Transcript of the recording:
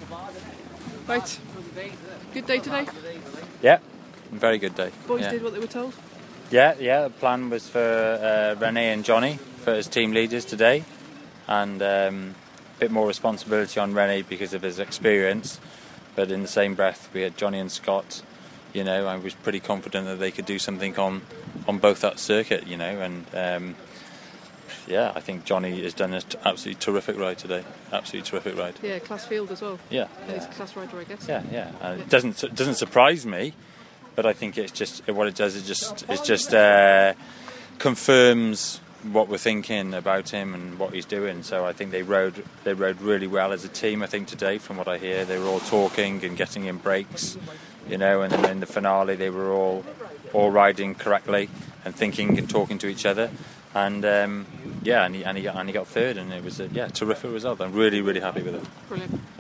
Right. Good day today. Yeah, very good day. Boys did what they were told. Yeah. The plan was for Renee and Johnny for as team leaders today, and a bit more responsibility on Renee because of his experience. But in the same breath, we had Johnny and Scott. I was pretty confident that they could do something on both that circuit. And I think Johnny has done an absolutely terrific ride today. Absolutely terrific ride. Yeah, class field as well. Yeah. He's a class rider, I guess. Yeah. It doesn't surprise me, but I think it's just what it does. It just confirms what we're thinking about him and what he's doing. So I think they rode really well as a team. I think today, from what I hear, they were all talking and getting in breaks. And then in the finale, they were all riding correctly and thinking and talking to each other. And he got third, and it was a terrific result. I'm really, really happy with it. Brilliant.